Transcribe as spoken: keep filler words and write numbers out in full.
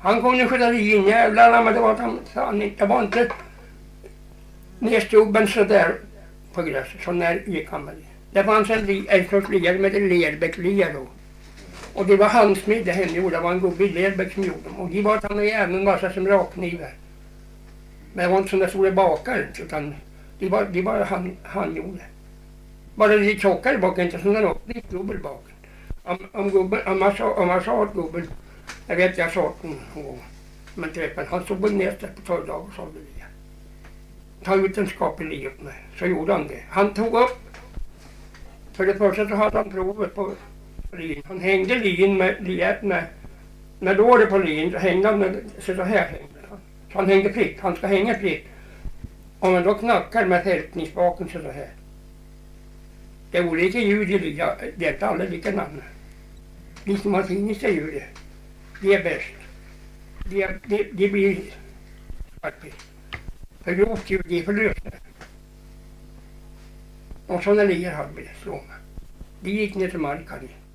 Han kunde skjuta linjävlarna, men det var, han, han, det var inte nedstubben så där på gräset. Så när gick han med det. Det fanns en, en sorts lier som hette Lerbäck-lier då. Och det var handsmed det henne gjorde. Det var en gubbe i Lerbäck som gjorde dem. Och de var han i även massa som rakknivar. Men det var inte sådana stora bakar. Utan de var, de var han, han gjorde. Bara lite tjockare bak, inte sådana rakt dubbel bak. Om, om gubben, om man sa, om man sa att gubben, jag vet jag sa det en gång. Men träffade, han stod ner på förra dagen och sa det. Ta ut en skap i livet med. Så gjorde han det. Han tog upp. För det första så hade han provet på lin. Han hängde lin med, med, med låret på lin. Så hängde han med, så, så här hängde han. Så han hängde prick. Han ska hänga prick. Om man då knackar med fältningsbaken så, så här. Det är olika ljud i lin. Det är inte alla likadana. Liksom martiniska ljudet. Det är bäst. Det, det, det blir svartvitt. För grovt ljud, det är för löst. Och sådana lier hade vi slånga. De gick ner till marken.